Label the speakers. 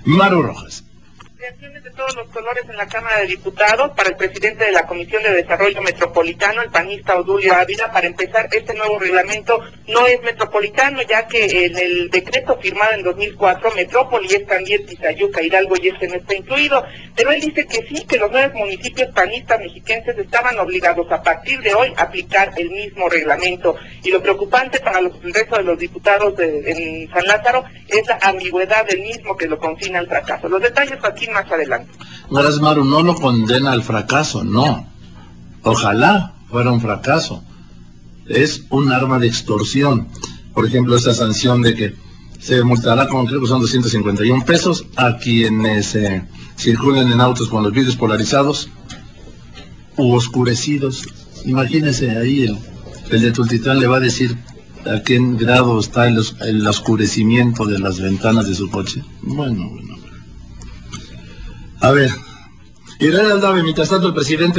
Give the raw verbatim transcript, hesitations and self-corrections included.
Speaker 1: Maru Rojas.
Speaker 2: Reacciones de todos los colores en la Cámara de Diputados para el presidente de la Comisión de Desarrollo Metropolitano, el panista Odulio Ávila. Para empezar, este nuevo reglamento no es metropolitano, ya que en el decreto firmado en dos mil cuatro, Metrópoli es también Tizayuca, Hidalgo, y este no está incluido. Pero él dice que sí, que los nueve municipios panistas mexiquenses estaban obligados a partir de hoy a aplicar el mismo reglamento. Y lo preocupante para los, el resto de los diputados de, en San Lázaro es la ambigüedad del mismo que lo confina al fracaso. Los detalles aquí más adelante.
Speaker 1: Verás, Maru, no lo condena al fracaso, no. Ojalá fuera un fracaso. Es un arma de extorsión. Por ejemplo, esta sanción de que se multará con, creo que son doscientos cincuenta y uno pesos a quienes eh, circulen en autos con los vidrios polarizados u oscurecidos. Imagínense ahí, el, el de Tultitlán le va a decir a qué grado está el, el oscurecimiento de las ventanas de su coche. Bueno, bueno. A ver, Israel Aldave, mientras tanto el presidente